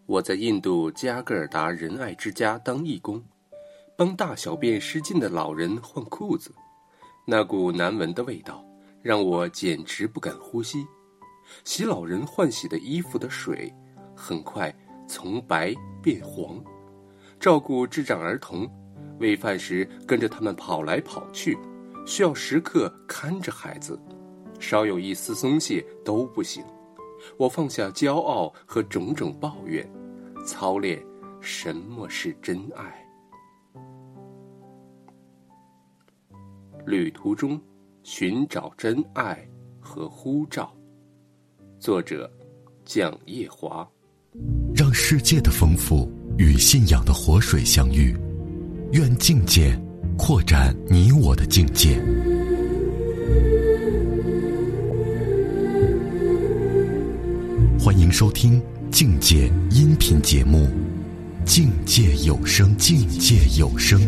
我在印度加格尔达仁爱之家当义工，帮大小便失禁的老人换裤子，那股难闻的味道让我简直不敢呼吸。洗老人换洗的衣服的水很快从白变黄，照顾智障儿童，喂饭时跟着他们跑来跑去，需要时刻看着孩子，稍有一丝松懈都不行。我放下骄傲和种种抱怨，操练什么是真爱。旅途中寻找真爱和呼召，作者蒋业华。 让世界的丰富与信仰的活水相遇，愿境界扩展你我的境界。欢迎收听境界音频节目《境界有声》。境界有声。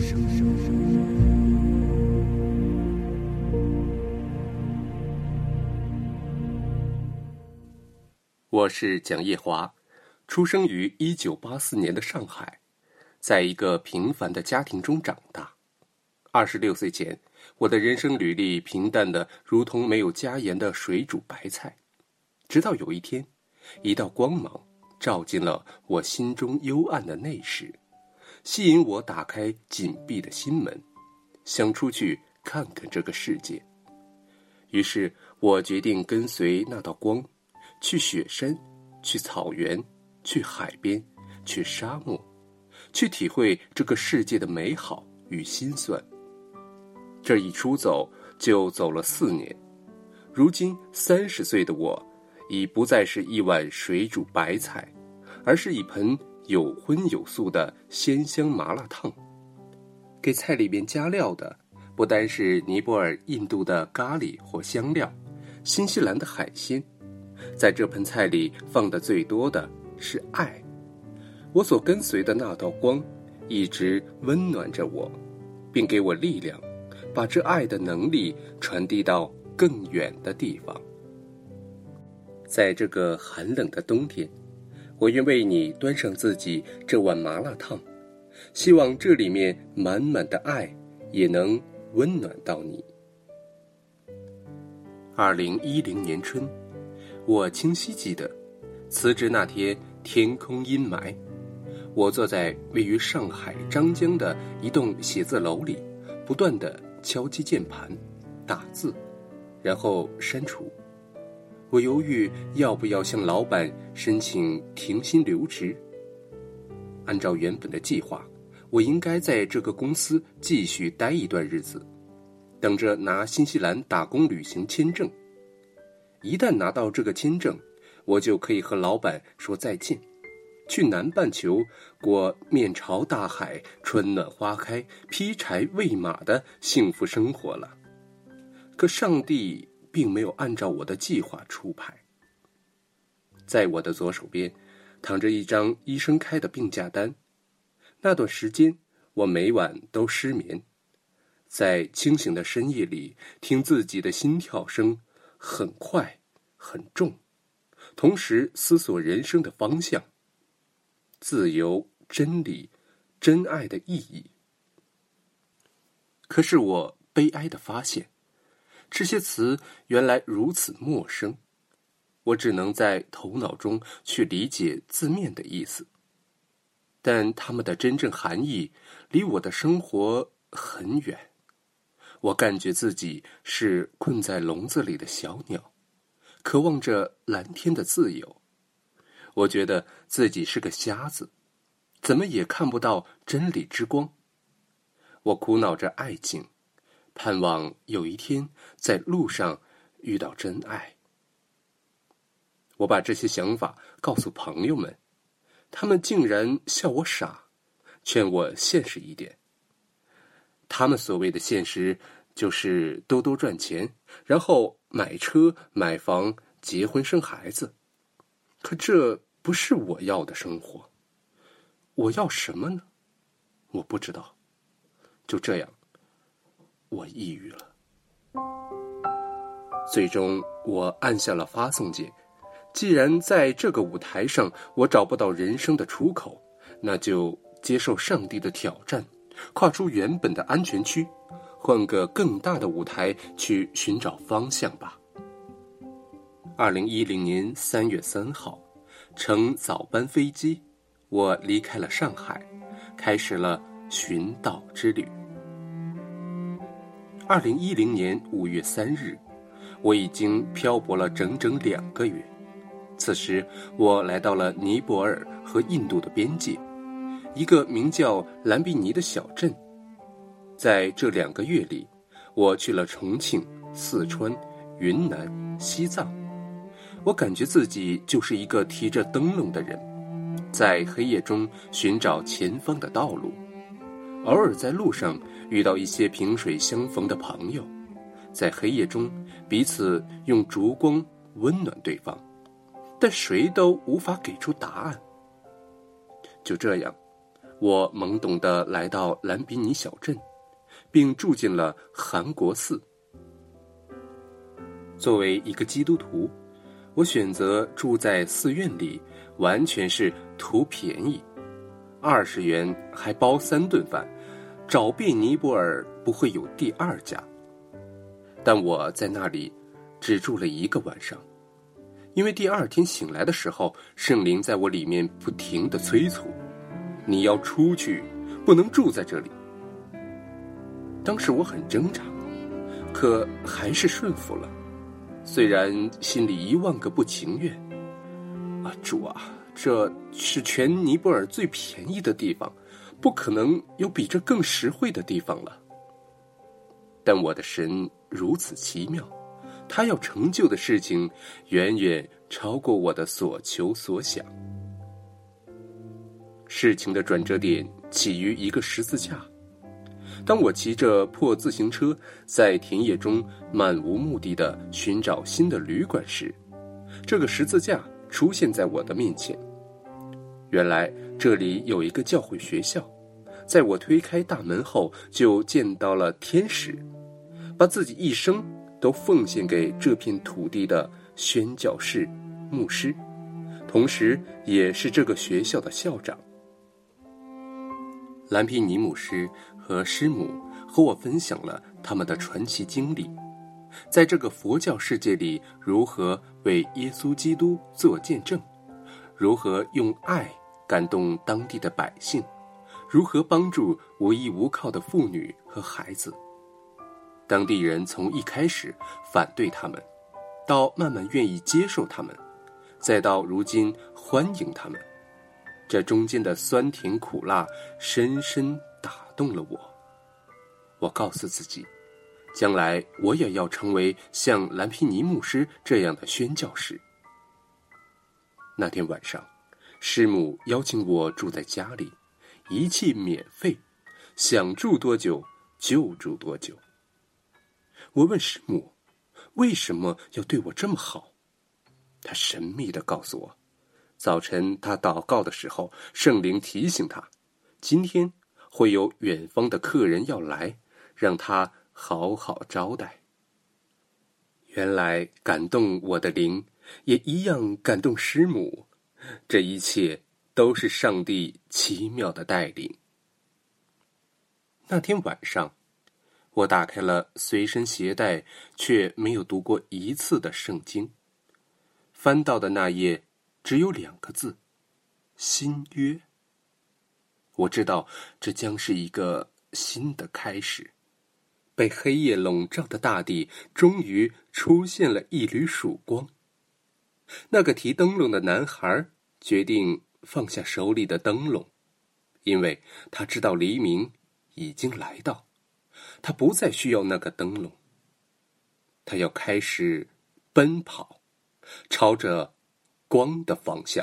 我是蒋业华，出生于1984年的上海，在一个平凡的家庭中长大。26岁前，我的人生履历平淡的如同没有加盐的水煮白菜。直到有一天，一道光芒照进了我心中幽暗的内室，吸引我打开紧闭的心门，想出去看看这个世界。于是我决定跟随那道光，去雪山，去草原，去海边，去沙漠，去体会这个世界的美好与心酸。这一出走就走了4年，如今30岁的我已不再是一碗水煮白菜，而是一盆有荤有素的鲜香麻辣烫。给菜里面加料的不单是尼泊尔、印度的咖喱或香料，新西兰的海鲜，在这盆菜里放的最多的是爱。我所跟随的那道光一直温暖着我，并给我力量，把这爱的能力传递到更远的地方。在这个寒冷的冬天，我愿为你端上自己这碗麻辣烫，希望这里面满满的爱也能温暖到你。2010年春，我清晰记得，辞职那天天空阴霾，我坐在位于上海张江的一栋写字楼里，不断地敲击键盘，打字，然后删除。我犹豫要不要向老板申请停薪留职。按照原本的计划，我应该在这个公司继续待一段日子，等着拿新西兰打工旅行签证。一旦拿到这个签证，我就可以和老板说再见，去南半球过面朝大海、春暖花开、劈柴喂马的幸福生活了。可上帝并没有按照我的计划出牌。在我的左手边躺着一张医生开的病假单，那段时间我每晚都失眠，在清醒的深夜里听自己的心跳声很快很重，同时思索人生的方向，自由、真理、真爱的意义。可是我悲哀地发现，这些词原来如此陌生，我只能在头脑中去理解字面的意思，但它们的真正含义离我的生活很远。我感觉自己是困在笼子里的小鸟，渴望着蓝天的自由。我觉得自己是个瞎子，怎么也看不到真理之光。我苦恼着爱情，盼望有一天在路上遇到真爱。我把这些想法告诉朋友们，他们竟然笑我傻，劝我现实一点。他们所谓的现实，就是多多赚钱，然后买车、买房、结婚生孩子。可这不是我要的生活。我要什么呢？我不知道。就这样，我抑郁了。最终我按下了发送键， 既然在这个舞台上我找不到人生的出口，那就接受上帝的挑战，跨出原本的安全区，换个更大的舞台去寻找方向吧。2010年3月3号，乘早班飞机，我离开了上海，开始了寻道之旅。2010年5月3日，我已经漂泊了整整2个月。此时，我来到了尼泊尔和印度的边界，一个名叫兰比尼的小镇。在这2个月里，我去了重庆、四川、云南、西藏。我感觉自己就是一个提着灯笼的人，在黑夜中寻找前方的道路。偶尔在路上遇到一些萍水相逢的朋友，在黑夜中彼此用烛光温暖对方，但谁都无法给出答案。就这样，我懵懂地来到兰比尼小镇，并住进了韩国寺。作为一个基督徒，我选择住在寺院里，完全是图便宜，20元还包3顿饭，找遍尼泊尔不会有第2家。但我在那里只住了1个晚上，因为第2天醒来的时候，圣灵在我里面不停地催促，你要出去，不能住在这里。当时我很挣扎，可还是顺服了，虽然心里1万个不情愿。主啊，这是全尼泊尔最便宜的地方，不可能有比这更实惠的地方了。但我的神如此奇妙，他要成就的事情远远超过我的所求所想。事情的转折点起于一个十字架。当我骑着破自行车在田野中漫无目的地寻找新的旅馆时，这个十字架出现在我的面前。原来这里有一个教会学校，在我推开大门后就见到了天使，把自己一生都奉献给这片土地的宣教士、牧师，同时也是这个学校的校长。兰皮尼牧师和师母和我分享了他们的传奇经历，在这个佛教世界里如何为耶稣基督做见证，如何用爱感动当地的百姓，如何帮助无依无靠的妇女和孩子。当地人从一开始反对他们，到慢慢愿意接受他们，再到如今欢迎他们，这中间的酸甜苦辣深深打动了我。我告诉自己，将来我也要成为像兰皮尼牧师这样的宣教士。那天晚上，师母邀请我住在家里，一切免费，想住多久就住多久。我问师母，为什么要对我这么好？她神秘地告诉我，早晨她祷告的时候，圣灵提醒她，今天会有远方的客人要来，让她好好招待。原来感动我的灵，也一样感动师母，这一切都是上帝奇妙的带领。那天晚上，我打开了随身携带却没有读过一次的圣经，翻到的那页只有2个字：新约。我知道这将是一个新的开始。被黑夜笼罩的大地终于出现了一缕曙光。那个提灯笼的男孩决定放下手里的灯笼，因为他知道黎明已经来到，他不再需要那个灯笼。他要开始奔跑，朝着光的方向。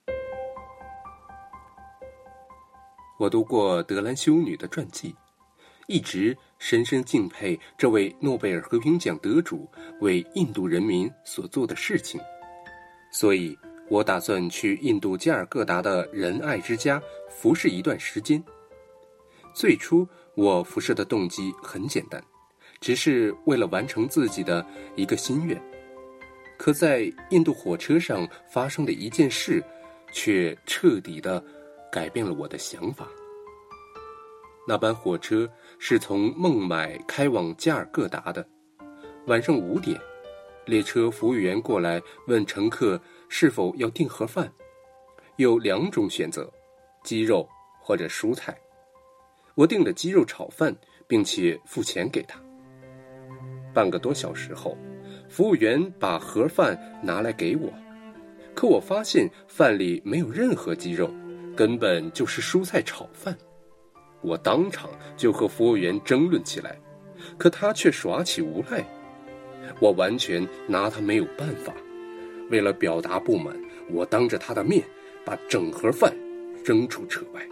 我读过德兰修女的传记，一直深深敬佩这位诺贝尔和平奖得主为印度人民所做的事情，所以我打算去印度加尔各答的仁爱之家服侍一段时间。最初我服侍的动机很简单，只是为了完成自己的一个心愿。 可在印度火车上发生的一件事，却彻底地改变了我的想法。那班火车是从孟买开往加尔各答的。晚上5点，列车服务员过来问乘客是否要订盒饭，有2种选择，鸡肉或者蔬菜。我订了鸡肉炒饭，并且付钱给他。半个多小时后，服务员把盒饭拿来给我，可我发现饭里没有任何鸡肉，根本就是蔬菜炒饭。我当场就和服务员争论起来，可他却耍起无赖。我完全拿他没有办法。为了表达不满，我当着他的面把整盒饭扔出车外。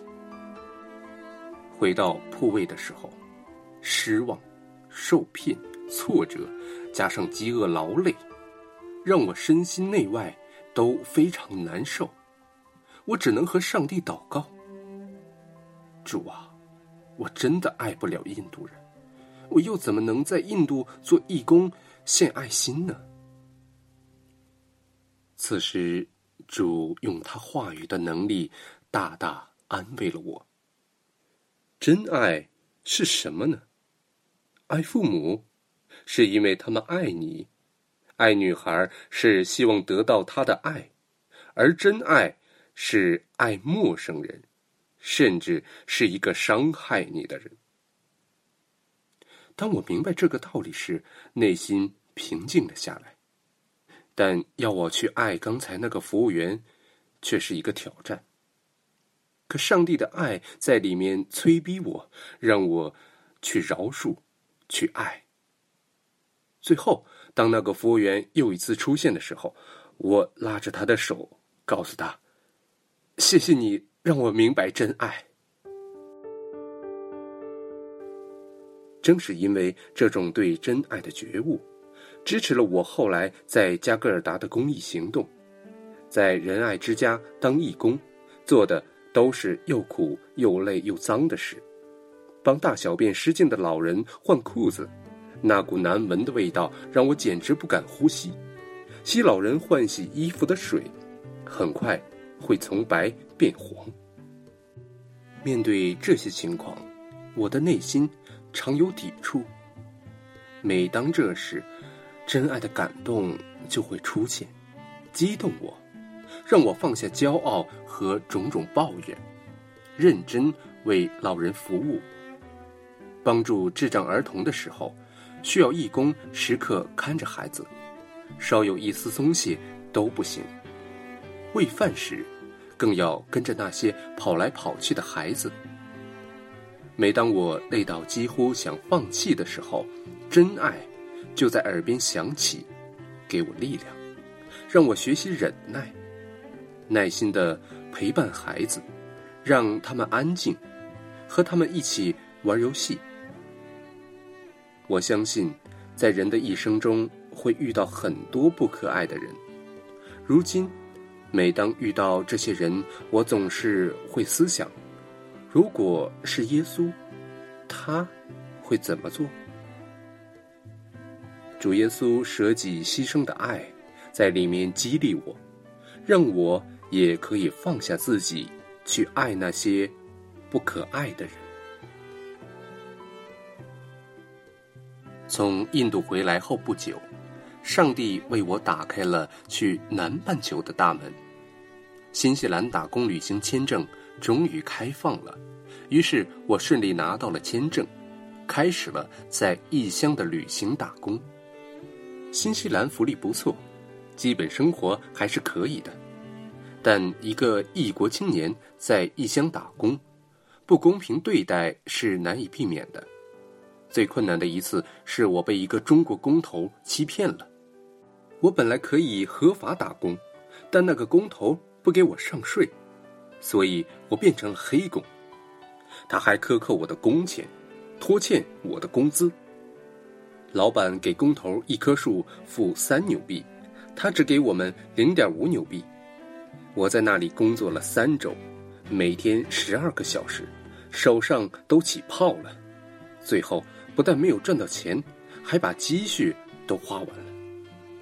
回到铺位的时候，失望、受骗、挫折，加上饥饿劳累，让我身心内外都非常难受。我只能和上帝祷告，主啊，我真的爱不了印度人，我又怎么能在印度做义工献爱心呢？此时主用他话语的能力大大安慰了我。真爱是什么呢？爱父母是因为他们爱你，爱女孩是希望得到她的爱，而真爱是爱陌生人，甚至是一个伤害你的人。当我明白这个道理时，内心平静了下来。但要我去爱刚才那个服务员，却是一个挑战。可上帝的爱在里面催逼我，让我去饶恕，去爱。最后，当那个服务员又一次出现的时候，我拉着他的手，告诉他：谢谢你让我明白真爱。正是因为这种对真爱的觉悟，支持了我后来在加格尔达的公益行动。在仁爱之家当义工，做的都是又苦又累又脏的事。帮大小便失禁的老人换裤子，那股难闻的味道让我简直不敢呼吸。洗老人换洗衣服的水，很快会从白变黄。面对这些情况，我的内心常有抵触。每当这时，真爱的感动就会出现，激动我，让我放下骄傲和种种抱怨，认真为老人服务。帮助智障儿童的时候，需要义工时刻看着孩子，稍有一丝松懈都不行。喂饭时，更要跟着那些跑来跑去的孩子。每当我累到几乎想放弃的时候，真爱就在耳边响起，给我力量，让我学习忍耐，耐心地陪伴孩子，让他们安静，和他们一起玩游戏。我相信，在人的一生中会遇到很多不可爱的人。如今，每当遇到这些人，我总是会思想，如果是耶稣，他会怎么做？主耶稣舍己牺牲的爱，在里面激励我，让我也可以放下自己，去爱那些不可爱的人。从印度回来后不久，上帝为我打开了去南半球的大门。新西兰打工旅行签证终于开放了，于是我顺利拿到了签证，开始了在异乡的旅行打工。新西兰福利不错，基本生活还是可以的，但一个异国青年在异乡打工，不公平对待是难以避免的。最困难的一次是我被一个中国工头欺骗了。我本来可以合法打工，但那个工头不给我上税，所以我变成了黑工。他还克扣我的工钱，拖欠我的工资。老板给工头一棵树付3纽币，他只给我们0.5纽币。我在那里工作了3周，每天12个小时，手上都起泡了。最后不但没有赚到钱，还把积蓄都花完了。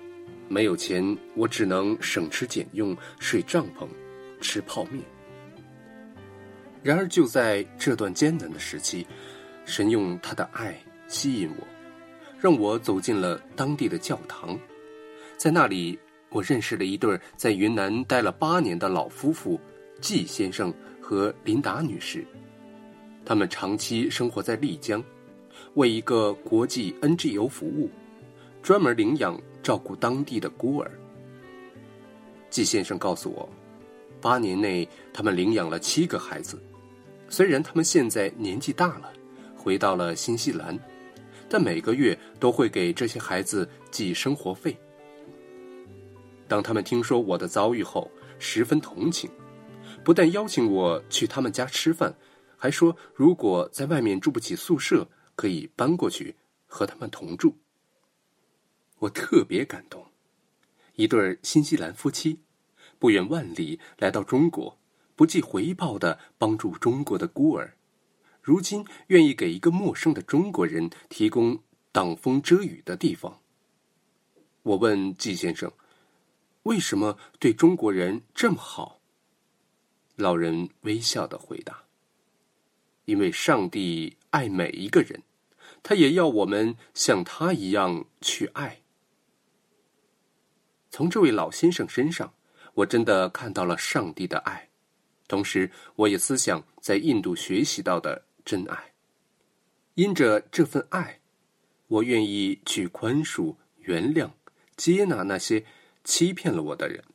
没有钱，我只能省吃俭用，睡帐篷，吃泡面。然而就在这段艰难的时期，神用他的爱吸引我，让我走进了当地的教堂。在那里，我认识了一对在云南待了8年的老夫妇，季先生和琳达女士。他们长期生活在丽江，为一个国际 NGO 服务，专门领养照顾当地的孤儿。季先生告诉我，8年内他们领养了7个孩子。虽然他们现在年纪大了，回到了新西兰，但每个月都会给这些孩子寄生活费。当他们听说我的遭遇后，十分同情，不但邀请我去他们家吃饭，还说如果在外面住不起宿舍，可以搬过去和他们同住。我特别感动，一对新西兰夫妻不远万里来到中国，不计回报地帮助中国的孤儿，如今愿意给一个陌生的中国人提供挡风遮雨的地方。我问季先生，为什么对中国人这么好？老人微笑地回答，因为上帝爱每一个人，他也要我们像他一样去爱。从这位老先生身上，我真的看到了上帝的爱，同时我也思想在印度学习到的真爱。因着这份爱，我愿意去宽恕、原谅、接纳那些欺骗了我的人。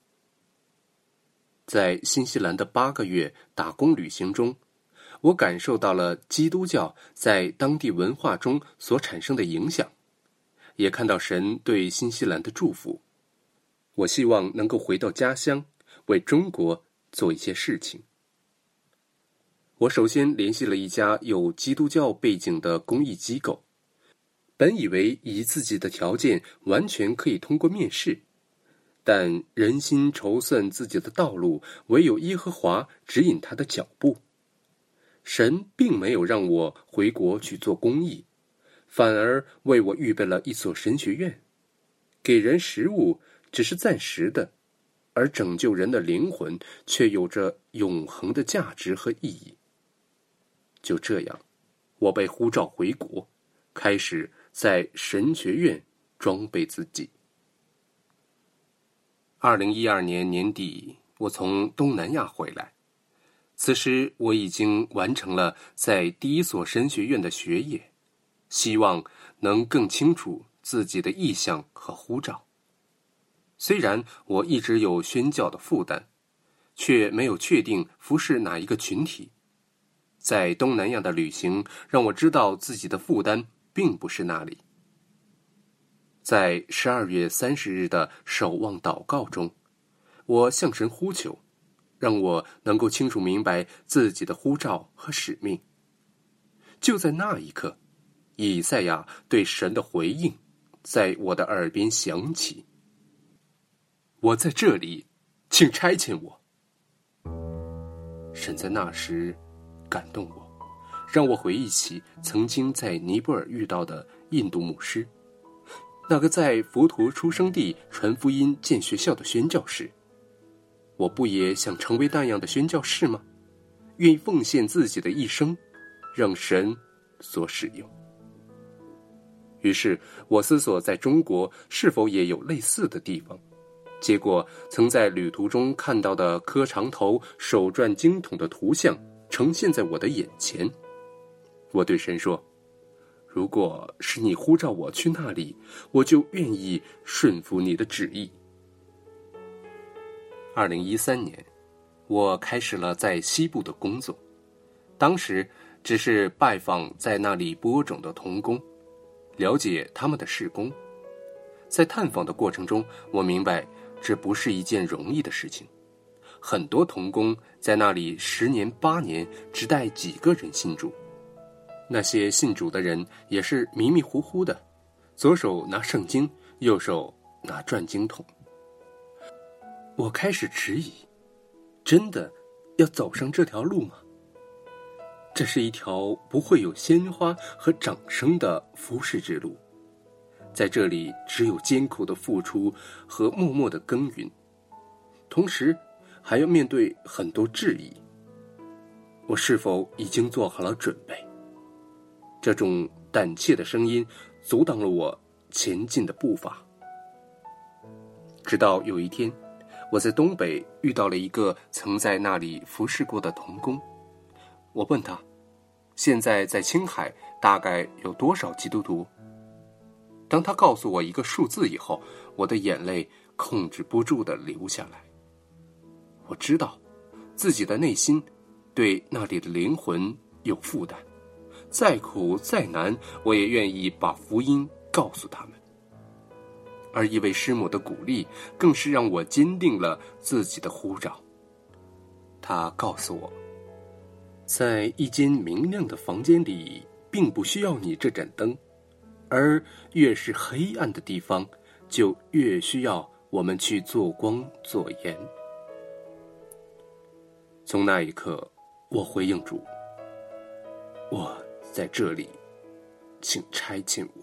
在新西兰的8个月打工旅行中，我感受到了基督教在当地文化中所产生的影响，也看到神对新西兰的祝福。我希望能够回到家乡，为中国做一些事情。我首先联系了一家有基督教背景的公益机构，本以为以自己的条件完全可以通过面试，但人心筹算自己的道路，唯有耶和华指引他的脚步。神并没有让我回国去做公益，反而为我预备了一所神学院。给人食物只是暂时的，而拯救人的灵魂却有着永恒的价值和意义。就这样，我被呼召回国，开始在神学院装备自己。2012年年底，我从东南亚回来，此时我已经完成了在第一所神学院的学业，希望能更清楚自己的意向和呼召。虽然我一直有宣教的负担，却没有确定服侍哪一个群体。在东南亚的旅行让我知道自己的负担并不是那里。在12月30日的守望祷告中，我向神呼求，让我能够清楚明白自己的呼召和使命。就在那一刻，以赛亚对神的回应在我的耳边响起，我在这里，请差遣我。神在那时感动我，让我回忆起曾经在尼泊尔遇到的印度牧师，那个在佛陀出生地传福音建学校的宣教士。我不也想成为那样的宣教士吗？愿意奉献自己的一生，让神所使用。于是我思索在中国是否也有类似的地方，结果曾在旅途中看到的磕长头手转经筒的图像呈现在我的眼前。我对神说，如果是你呼召我去那里，我就愿意顺服你的旨意。2013年，我开始了在西部的工作，当时只是拜访在那里播种的同工，了解他们的事工。在探访的过程中，我明白这不是一件容易的事情。很多同工在那里10年8年，只带几个人信主。那些信主的人也是迷迷糊糊的，左手拿圣经，右手拿转经筒。我开始迟疑，真的要走上这条路吗？这是一条不会有鲜花和掌声的服侍之路。 在这里只有艰苦的付出和默默的耕耘，同时还要面对很多质疑。我是否已经做好了准备？这种胆怯的声音阻挡了我前进的步伐。直到有一天，我在东北遇到了一个曾在那里服侍过的童工。我问他，现在在青海大概有多少基督徒？当他告诉我一个数字以后，我的眼泪控制不住地流下来。我知道自己的内心对那里的灵魂有负担，再苦再难，我也愿意把福音告诉他们。而一位师母的鼓励更是让我坚定了自己的呼召。他告诉我，在一间明亮的房间里并不需要你这盏灯，而越是黑暗的地方，就越需要我们去做光做盐。从那一刻，我回应主，我在这里，请差遣我。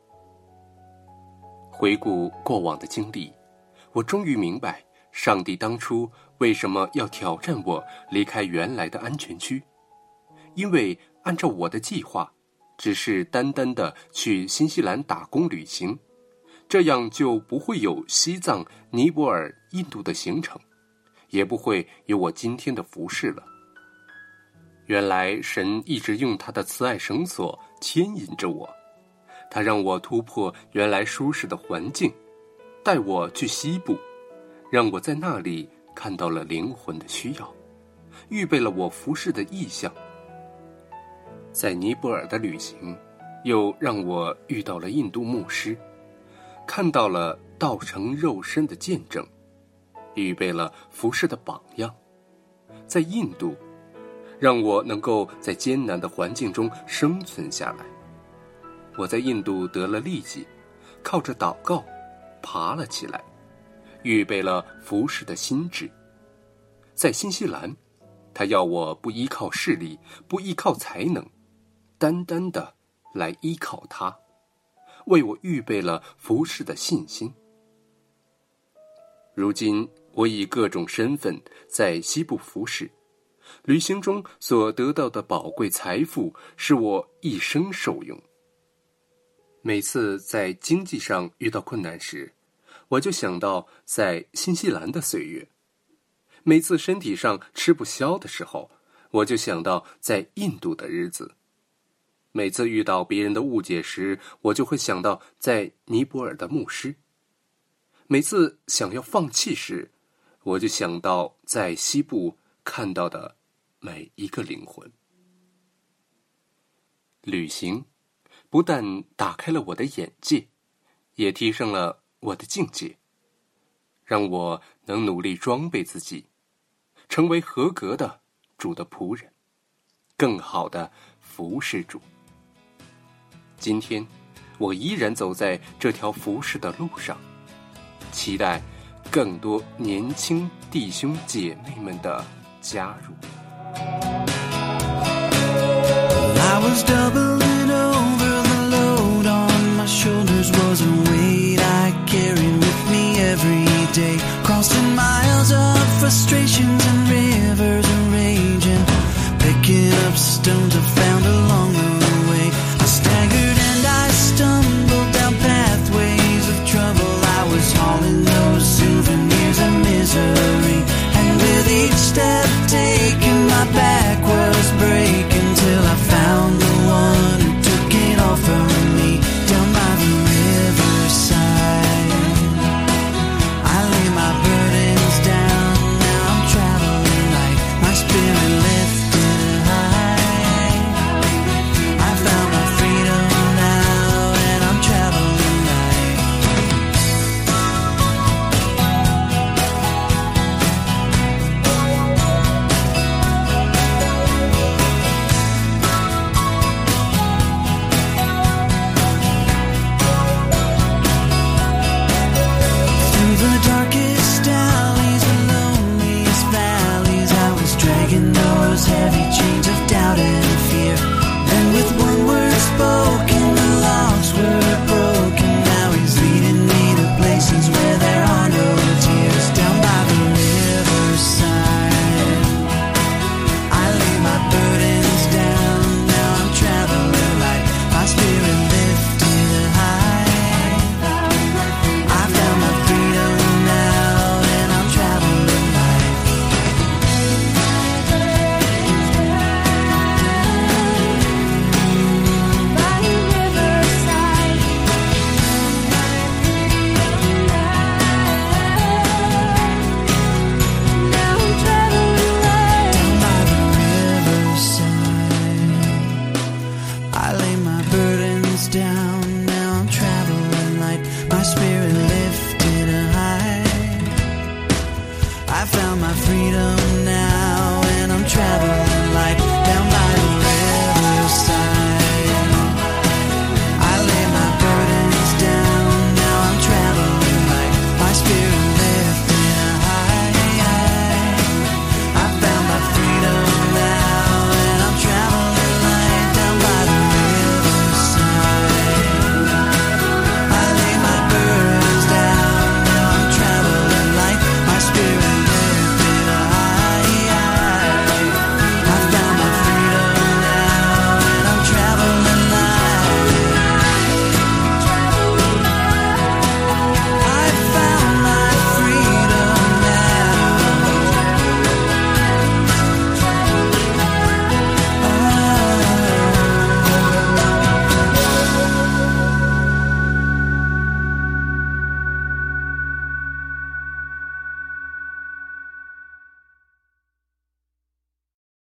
回顾过往的经历，我终于明白上帝当初为什么要挑战我离开原来的安全区。因为按照我的计划，只是单单的去新西兰打工旅行，这样就不会有西藏、尼泊尔、印度的行程，也不会有我今天的服事了。原来神一直用他的慈爱绳索牵引着我，他让我突破原来舒适的环境，带我去西部，让我在那里看到了灵魂的需要，预备了我服事的意向。在尼泊尔的旅行，又让我遇到了印度牧师，看到了道成肉身的见证，预备了服事的榜样。在印度，让我能够在艰难的环境中生存下来。我在印度得了痢疾，靠着祷告爬了起来，预备了服事的心智。在新西兰，他要我不依靠势力，不依靠才能，单单的来依靠他，为我预备了服事的信心。如今我以各种身份在西部服事，旅行中所得到的宝贵财富使我一生受用。每次在经济上遇到困难时，我就想到在新西兰的岁月；每次身体上吃不消的时候，我就想到在印度的日子；每次遇到别人的误解时，我就会想到在尼泊尔的牧师；每次想要放弃时，我就想到在西部看到的每一个灵魂。旅行不但打开了我的眼界，也提升了我的境界，让我能努力装备自己，成为合格的主的仆人，更好的服侍主。今天我依然走在这条服侍的路上，期待更多年轻弟兄姐妹们的加入。 I was doubling over the load on my shoulders was a weight I carried with me every day, crossing miles of frustrations and rivers of rage, and picking up stones I found along the way. I staggered and I stumbled down pathways of trouble. I was hauling those souvenirs of misery, and with each step taken my back was breaking, till I found the one who took it all from me down by the riverside. I lay my burdens down, now I'm my freedom now.